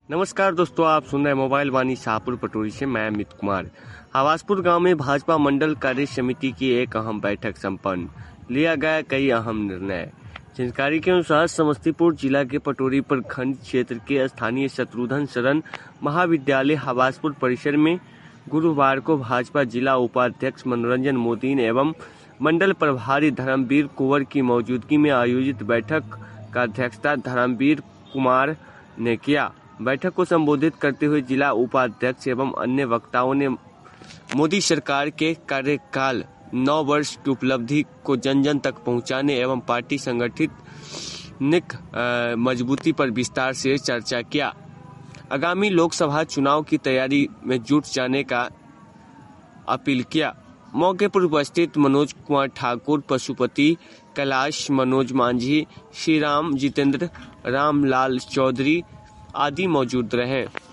नमस्कार दोस्तों, आप सुन रहे हैं मोबाइल वाणी शाहपुर पटोरी से। मैं अमित कुमार। हवासपुर गांव में भाजपा मंडल कार्य समिति की एक अहम बैठक संपन्न, लिया गया कई अहम निर्णय। जानकारी के अनुसार समस्तीपुर जिला के पटोरी प्रखंड क्षेत्र के स्थानीय शत्रुघ्न शरण महाविद्यालय हवासपुर परिसर में गुरुवार को भाजपा जिला उपाध्यक्ष मनोरंजन मोदी एवं मंडल प्रभारी धर्मवीर कुंवर की मौजूदगी में आयोजित बैठक का अध्यक्षता धर्मवीर कुमार ने किया। बैठक को संबोधित करते हुए जिला उपाध्यक्ष एवं अन्य वक्ताओं ने मोदी सरकार के कार्यकाल 9 वर्ष की उपलब्धि को जन जन तक पहुंचाने एवं पार्टी संगठित मजबूती पर विस्तार से चर्चा किया। आगामी लोकसभा चुनाव की तैयारी में जुट जाने का अपील किया। मौके पर उपस्थित मनोज कुमार ठाकुर, पशुपति कैलाश, मनोज मांझी, श्रीराम, जितेंद्र, रामलाल चौधरी आदि मौजूद रहे।